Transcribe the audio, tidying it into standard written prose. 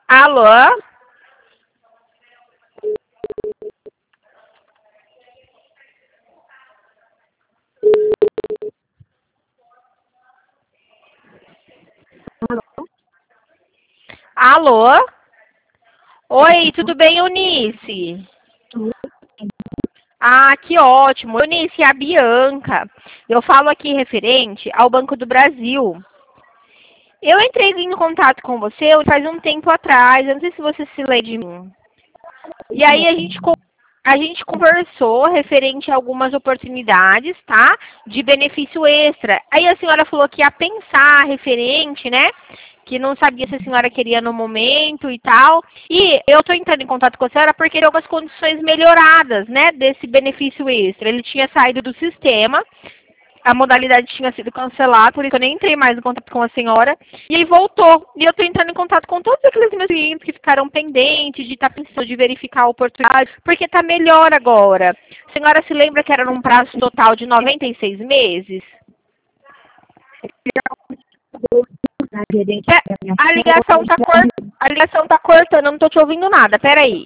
Alô? Alô? Oi, tudo bem, Eunice? Ah, que ótimo. Eunice, é a Bianca. Eu falo aqui referente ao Banco do Brasil. Eu entrei em contato com você faz um tempo atrás, eu não sei se você se lembra de mim. E aí a gente conversou referente a algumas oportunidades, tá? De benefício extra. Aí a senhora falou que ia pensar referente, né? Que não sabia se a senhora queria no momento e tal. E eu estou entrando em contato com a senhora porque tem algumas condições melhoradas, né? Desse benefício extra. Ele tinha saído do sistema, a modalidade tinha sido cancelada, por isso eu nem entrei mais em contato com a senhora. E aí voltou. E eu estou entrando em contato com todos aqueles meus clientes que ficaram pendentes de estar pensando de verificar a oportunidade, porque está melhor agora. A senhora se lembra que era num prazo total de 96 meses? A ligação tá cortando, eu não estou te ouvindo nada. Peraí.